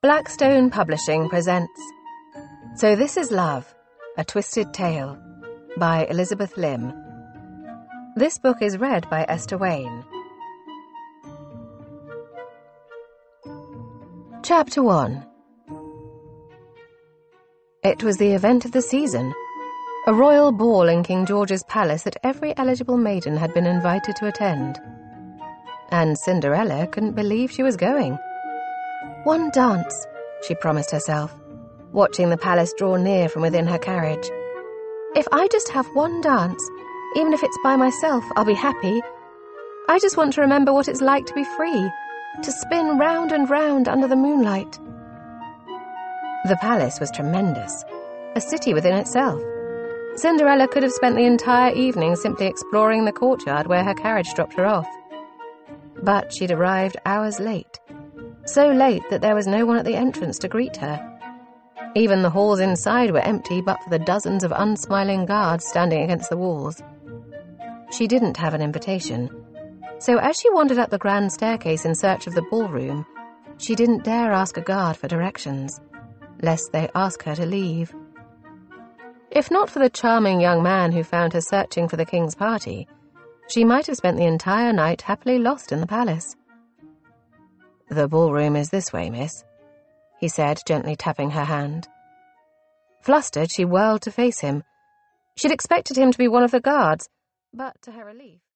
Blackstone Publishing presents So This Is Love, A Twisted Tale by Elizabeth Lim. This book is read by Esther Wayne. Chapter 1. It was the event of the season, a royal ball in King George's palace that every eligible maiden had been invited to attend. And Cinderella couldn't believe she was going. One dance, she promised herself, watching the palace draw near from within her carriage. If I just have one dance, even if it's by myself, I'll be happy. I just want to remember what it's like to be free, to spin round and round under the moonlight. The palace was tremendous, a city within itself. Cinderella could have spent the entire evening simply exploring the courtyard where her carriage dropped her off. But she'd arrived hours late, so late that there was no one at the entrance to greet her. Even the halls inside were empty but for the dozens of unsmiling guards standing against the walls. She didn't have an invitation, so as she wandered up the grand staircase in search of the ballroom, she didn't dare ask a guard for directions, lest they ask her to leave. If not for the charming young man who found her searching for the king's party, she might have spent the entire night happily lost in the palace. "The ballroom is this way, miss," he said, gently tapping her hand. Flustered, she whirled to face him. She'd expected him to be one of the guards, but to her relief,